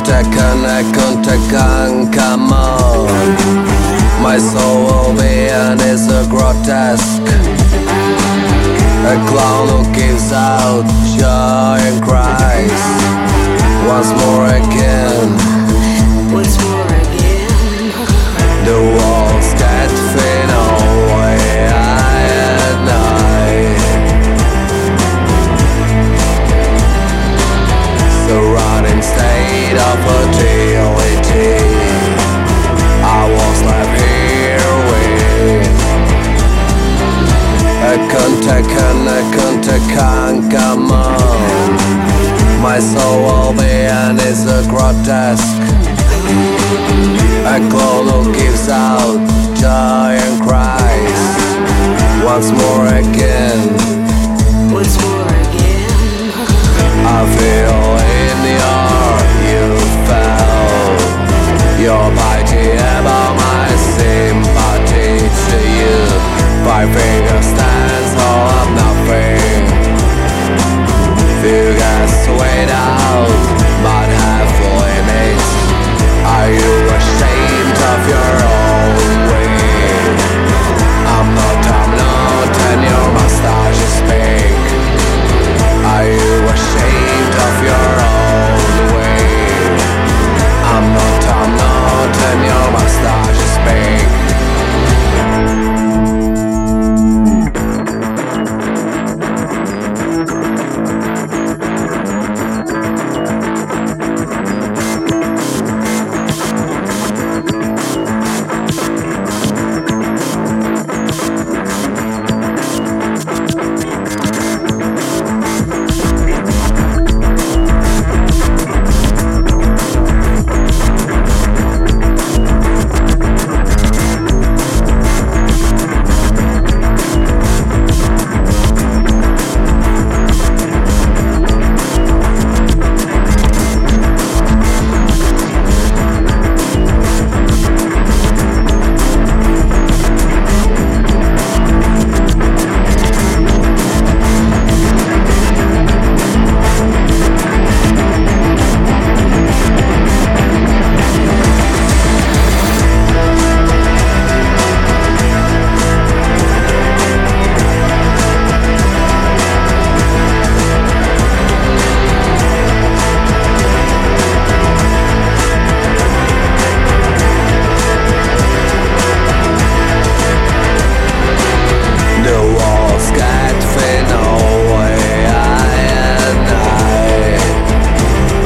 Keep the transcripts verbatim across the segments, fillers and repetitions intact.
Kontakan, kontakan, come on. My soul being is a grotesque, a clown who gives out joy and cries. Once more again, Once more again. the walls get thin away at night. Surrounding state of fertility, I was left here with a contact, a contact, come on. My soul being is a grotesque, a clone who gives out joy and cries. Once more again, Once more again. I feel in the air you felt your mighty about my sympathy to you. Five fingers stands all of nothing. Few guys wait out, but have limits. Are you ashamed of your own way? I'm not, I'm not, and your mustache is big. Are you ashamed of your own way? I'm not, I'm not, and your mustache is big.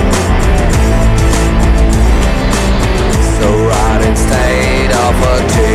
State of a